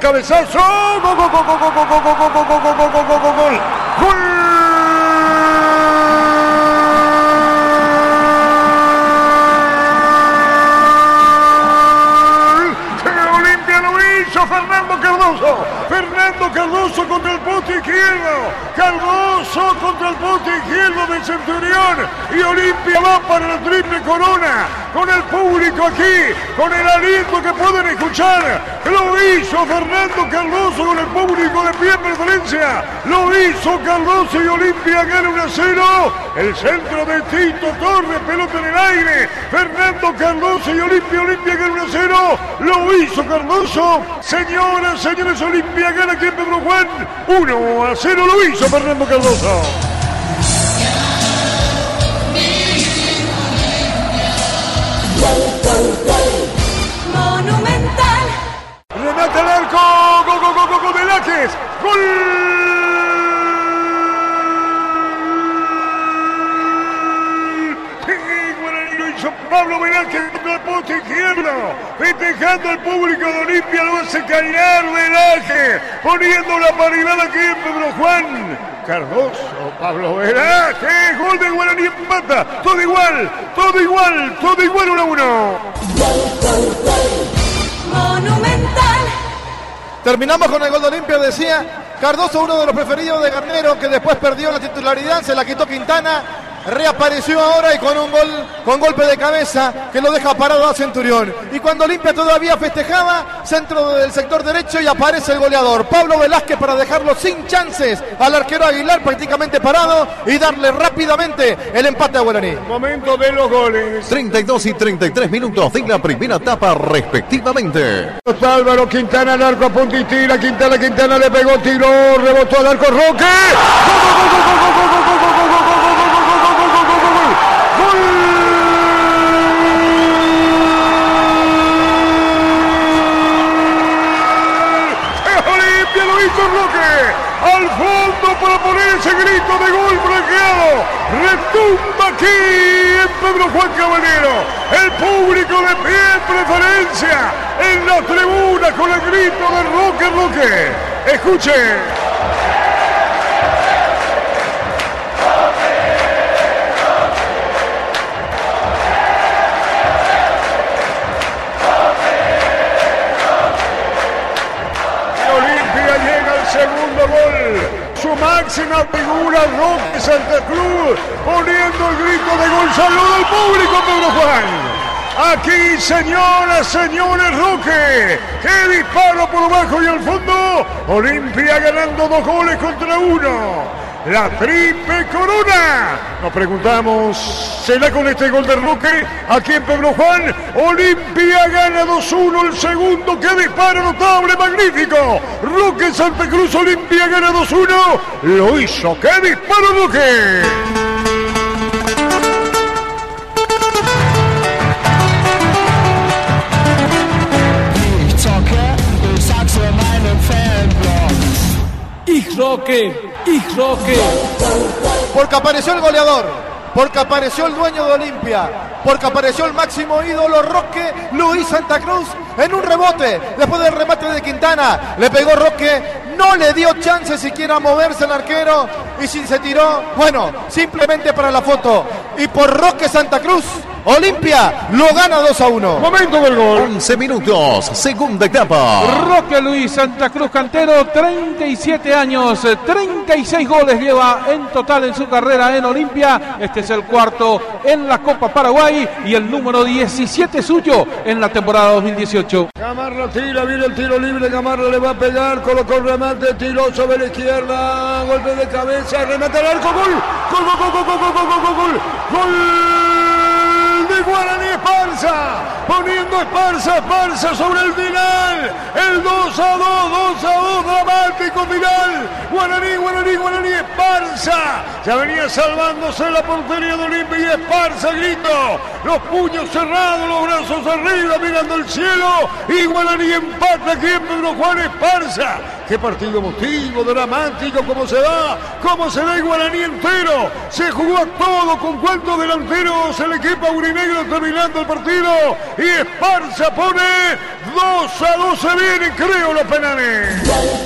cabezazo, gol, gol, gol, gol, gol, gol, gol, gol, gol, gol, gol, gol, gol, gol, gol. Fernando Cardoso contra el poste izquierdo. Cardoso contra el poste izquierdo del Centurión. Y Olimpia va para la triple corona. Con el público aquí, con el aliento que pueden escuchar. Lo hizo Fernando Cardoso con el público de pie en preferencia. Lo hizo Cardoso y Olimpia gana 1-0. El centro de Tito Torres, pelota en el aire. Fernando Cardoso y Olimpia gana 1-0. Lo hizo Cardoso. Señoras, señores, Olimpia gana aquí en Pedro Juan 1-0. Lo hizo Fernando Cardoso. Monumental. Remate al arco. Gol, gol, gol, gol, gol, Velázquez. Gol. Lo hizo Pablo Velázquez contra el poste izquierdo. Festejando al público de Olimpia. Lo hace callar Velázquez. Poniendo la paridad aquí en Pedro Juan. Cardoso, Pablo Velázquez, gol de Guaraní, empata, todo igual, 1-1. Monumental. Terminamos con el gol de Olimpia, decía Cardoso, uno de los preferidos de Garnero, que después perdió la titularidad, se la quitó Quintana, reapareció ahora y con un gol, con golpe de cabeza que lo deja parado a Centurión. Y cuando Olimpia todavía festejaba, centro del sector derecho y aparece el goleador Pablo Velázquez para dejarlo sin chances al arquero Aguilar, prácticamente parado, y darle rápidamente el empate a Guaraní. Momento de los goles. 32 y 33 minutos de la primera etapa respectivamente. Está Álvaro Quintana al arco, a punta y tira. Quintana le pegó, tiró, rebotó al arco, Roque. Al fondo para poner ese grito de gol bloqueado. Retumba aquí en Pedro Juan Caballero. El público de pie en preferencia en la tribuna con el grito de Roque. Escuche. Segundo gol, su máxima figura Roque Santa Cruz, poniendo el grito de gol. Saludo al público, Pedro Juan. Aquí, señoras, señores, Roque. ¡Qué disparo por abajo y al fondo! Olimpia ganando 2-1. La triple corona. Nos preguntamos, ¿será con este gol de Roque aquí en Pedro Juan? Olimpia gana 2-1 el segundo. ¡Qué disparo notable, magnífico! Roque Santa Cruz, Olimpia gana 2-1. Lo hizo. ¡Qué disparo, Roque! Roque. Porque apareció el goleador, porque apareció el dueño de Olimpia, porque apareció el máximo ídolo Roque Luis Santa Cruz en un rebote. Después del remate de Quintana, le pegó Roque, no le dio chance siquiera a moverse el arquero y si se tiró, bueno, simplemente para la foto. Y por Roque Santa Cruz, Olimpia lo gana 2-1. Momento del gol. 11 minutos, segunda etapa. Roque Luis Santa Cruz, cantero, 37 años, 36 goles lleva en total en su carrera en Olimpia. Este es el cuarto en la Copa Paraguay y el número 17 suyo en la temporada 2018. Gamarra tira, viene el tiro libre, Gamarra le va a pegar, colocó el remate, tiró sobre la izquierda, golpe de cabeza, remate al arco, gol, de Guaraní Esparza, poniendo Esparza sobre el final, el 2-2, dramático final, Guaraní Esparza, ya venía salvándose la portería de Olimpia y Esparza, grito, los puños cerrados, los brazos arriba, mirando el cielo, y Guaraní empata aquí en Pedro Juan. Esparza Qué partido emotivo, dramático, cómo se va el Guaraní entero. Se jugó a todo con cuantos delanteros el equipo aurinegro terminando el partido. Y Esparza pone 2-2, se vienen, creo, los penales.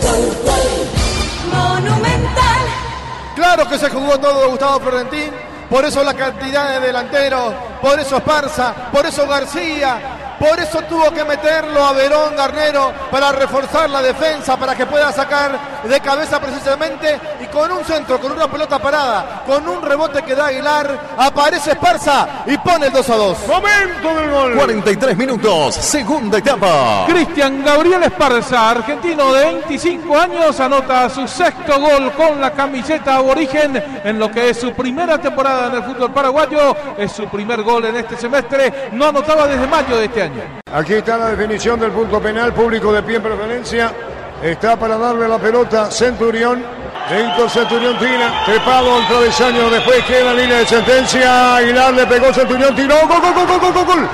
Monumental. Claro que se jugó todo Gustavo Florentín. Por eso la cantidad de delanteros, por eso Esparza, por eso García, por eso tuvo que meterlo a Verón Garnero para reforzar la defensa, para que pueda sacar de cabeza precisamente, y con un centro, con una pelota parada, con un rebote que da Aguilar, aparece Esparza y pone el 2-2. Momento del gol. 43 minutos, segunda etapa. Cristian Gabriel Esparza, argentino de 25 años, anota su sexto gol con la camiseta aborigen en lo que es su primera temporada en el fútbol paraguayo. Es su primer gol en este semestre, no anotaba desde mayo de este año. Aquí está la definición del punto penal, público de pie en preferencia. Está para darle la pelota Centurión. Dentro Centurión tira, trepado al travesaño, después queda en línea de sentencia. Aguilar le pegó, Centurión tiró, gol.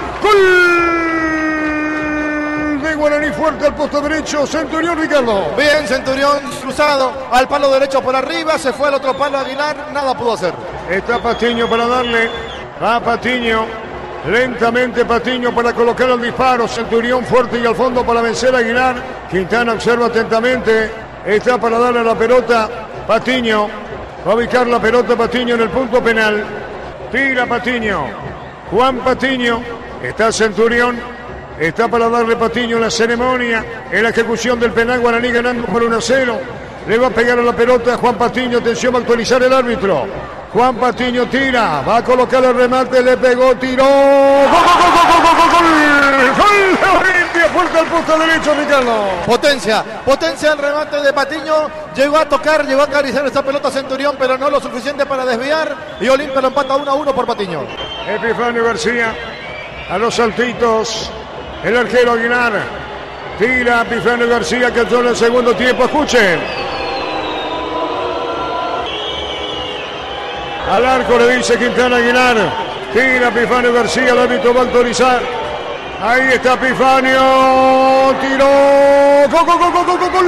De Guaraní fuerte al posto derecho, Centurión, Ricardo. Bien, Centurión cruzado al palo derecho por arriba, se fue al otro palo Aguilar, nada pudo hacer. Está Patiño para darle, va Patiño. Lentamente Patiño para colocar el disparo. Centurión fuerte y al fondo para vencer a Aguilar. Quintana observa atentamente. Está para darle la pelota Patiño. Va a ubicar la pelota Patiño en el punto penal. Tira Patiño. Juan Patiño. Está Centurión. Está para darle Patiño en la ceremonia. En la ejecución del penal, Guaraní ganando por 1-0. Le va a pegar a la pelota Juan Patiño. Atención, va a actualizar el árbitro. Juan Patiño tira, va a colocar el remate, le pegó, tiró. ¡Gol de Olimpia! Fuerte al posto derecho, Ricardo. Potencia el remate de Patiño. Llegó a tocar, llegó a acariciar esta pelota Centurión, pero no lo suficiente para desviar. Y Olimpia lo empata 1-1 por Patiño. Epifanio García, a los saltitos. El arquero Aguilar. Tira Epifanio García, que entró en el segundo tiempo. Escuchen. Al arco le dice Quintana Aguilar. Tira Epifanio García, el árbitro va a autorizar. Ahí está Epifanio. Tiró. ¡Gol!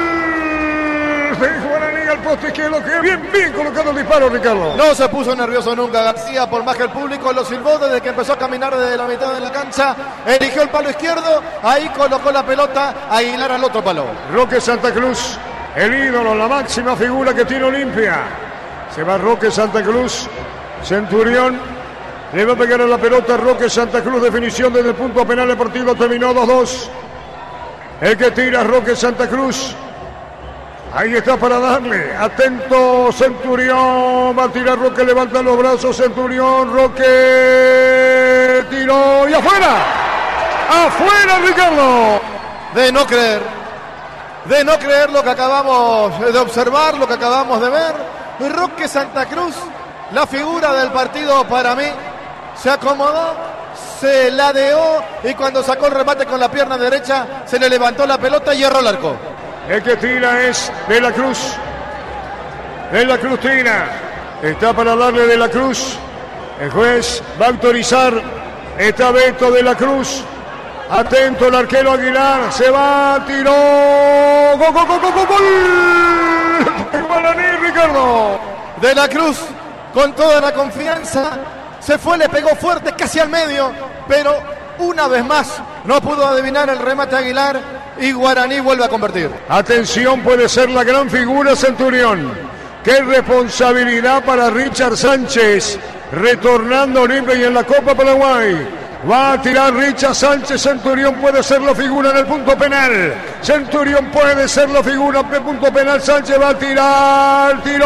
De Guaraní al poste izquierdo. Que bien colocado el disparo, Ricardo. No se puso nervioso nunca García, por más que el público lo silbó desde que empezó a caminar desde la mitad de la cancha. Eligió el palo izquierdo. Ahí colocó la pelota. Aguilar al otro palo. Roque Santa Cruz, el ídolo, la máxima figura que tiene Olimpia. Se va Roque Santa Cruz. Centurión le va a pegar a la pelota Roque Santa Cruz. Definición desde el punto penal. El partido terminó 2-2. El que tira Roque Santa Cruz. Ahí está para darle. Atento Centurión. Va a tirar Roque. Levanta los brazos Centurión. Roque tiró y afuera. Afuera, Ricardo. De no creer lo que acabamos de observar, lo que acabamos de ver. Roque Santa Cruz, la figura del partido para mí, se acomodó, se ladeó y cuando sacó el remate con la pierna derecha se le levantó la pelota y erró el arco. El que tira es De la Cruz. De la Cruz tira. Está para darle De la Cruz. El juez va a autorizar. Está Beto De la Cruz. Atento el arquero Aguilar. Se va, tiró. ¡Gol! Guaraní, Ricardo. De la Cruz, con toda la confianza, se fue, le pegó fuerte, casi al medio, pero una vez más no pudo adivinar el remate Aguilar y Guaraní vuelve a convertir. Atención, puede ser la gran figura Centurión. Qué responsabilidad para Richard Sánchez, retornando a Olimpia y en la Copa Paraguay. Va a tirar Richard Sánchez. Centurión puede ser la figura en el punto penal. Centurión puede ser la figura en el punto penal. Sánchez va a tirar. Tiró.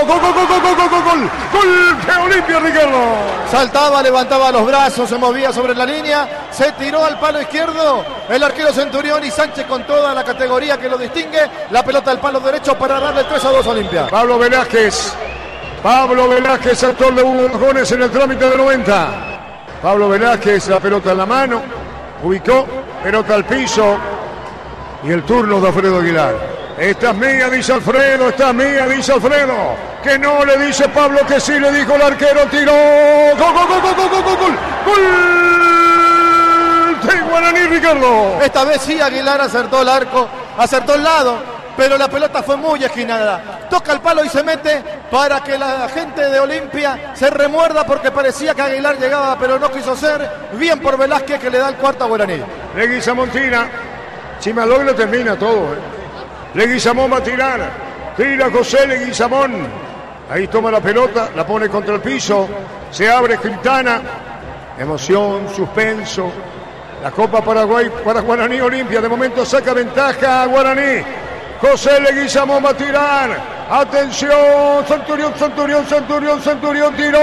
Gol de Olimpia, Ricardo. Saltaba, levantaba los brazos, se movía sobre la línea. Se tiró al palo izquierdo. El arquero Centurión y Sánchez con toda la categoría que lo distingue. La pelota al palo derecho para darle 3-2 a Olimpia. Pablo Velázquez, actor de Hugo Gómez en el trámite de 90. Pablo Velázquez, la pelota en la mano, ubicó, pelota al piso y el turno de Alfredo Aguilar. Esta es mía, dice Alfredo, que no le dice Pablo que sí, le dijo el arquero, tiró, gol de Guaraní, Ricardo. Esta vez sí Aguilar acertó el arco, acertó el lado, pero la pelota fue muy esquinada. Toca el palo y se mete para que la gente de Olimpia se remuerda porque parecía que Aguilar llegaba, pero no quiso ser. Bien por Velázquez que le da el cuarto a Guaraní. Leguizamón tira. Chimalog lo termina todo. Leguizamón va a tirar. Tira José Leguizamón. Ahí toma la pelota, la pone contra el piso. Se abre Quintana. Emoción, suspenso. La Copa Paraguay para Guaraní Olimpia. De momento saca ventaja a Guaraní. José Leguizamón va a tirar. Atención, Centurión tiró.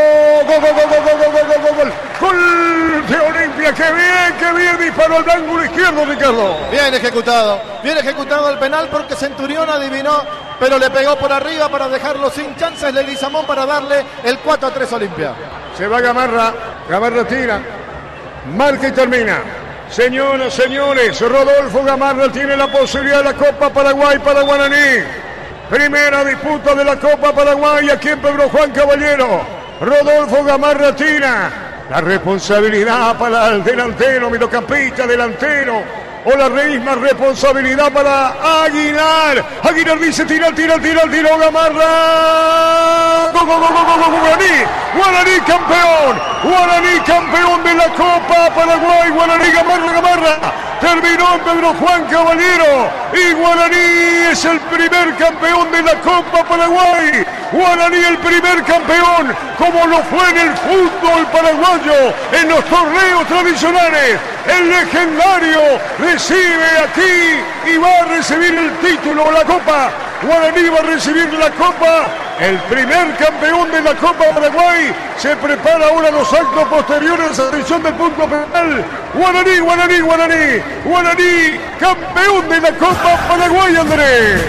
Gol. Gol de Olimpia, qué bien disparó al ángulo izquierdo, Ricardo. Bien ejecutado el penal porque Centurión adivinó, pero le pegó por arriba para dejarlo sin chances Leguizamón para darle el 4-3 a Olimpia. Se va Gamarra tira, marca y termina. Señoras, señores, Rodolfo Gamarra tiene la posibilidad de la Copa Paraguay para Guaraní. Primera disputa de la Copa Paraguay aquí en Pedro Juan Caballero. Rodolfo Gamarra tira. La responsabilidad para el delantero, mediocampista, delantero. O la misma responsabilidad para Aguilar. Aguilar dice tira, Gamarra. Guaraní campeón de la Copa Paraguay. Guaraní Gamarra. Terminó en Pedro Juan Caballero y Guaraní es el primer campeón de la Copa Paraguay. Guaraní el primer campeón, como lo fue en el fútbol paraguayo, en los torneos tradicionales. El legendario recibe aquí y va a recibir el título, la Copa. Guaraní va a recibir la Copa. El primer campeón de la Copa Paraguay. Se prepara ahora los actos posteriores a la decisión del punto penal. Guaraní, campeón de la Copa Paraguay, Andrés.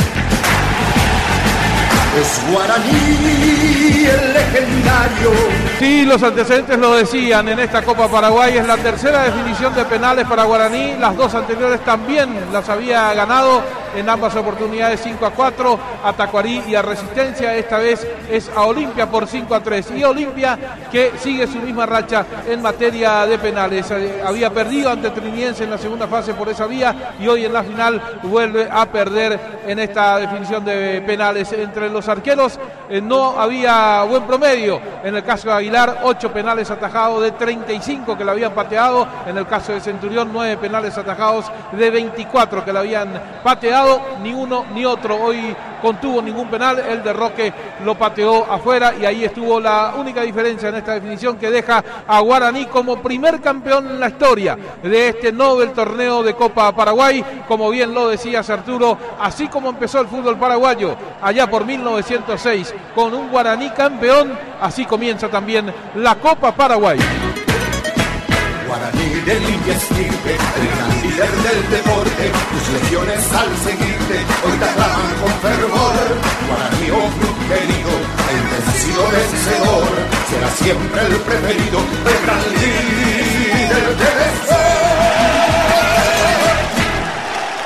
Es Guaraní el legendario. Sí, los antecedentes lo decían, en esta Copa Paraguay es la tercera definición de penales para Guaraní. Las dos anteriores también las había ganado en ambas oportunidades 5-4 a Tacuarí y a Resistencia. Esta vez es a Olimpia por 5-3 y Olimpia que sigue su misma racha en materia de penales. Había perdido ante Triniense en la segunda fase por esa vía y hoy en la final vuelve a perder en esta definición de penales. Entre los arqueros no había buen promedio. En el caso de Aguilar, 8 penales atajados de 35 que le habían pateado. En el caso de Centurión, 9 penales atajados de 24 que le habían pateado. Ni uno ni otro hoy contuvo ningún penal. El de Roque lo pateó afuera y ahí estuvo la única diferencia en esta definición que deja a Guaraní como primer campeón en la historia de este Nobel torneo de Copa Paraguay. Como bien lo decía Arturo, así como empezó el fútbol paraguayo allá por 1906 con un Guaraní campeón, así comienza también la Copa Paraguay. Guaraní de limpia estirpe, el gran líder del deporte, tus legiones al seguirte, hoy te aclaman con fervor. Guaraní, oh club querido, el vencido vencedor, será siempre el preferido, el gran líder del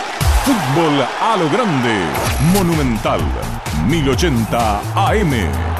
Fútbol a lo grande, Monumental, 1080 AM.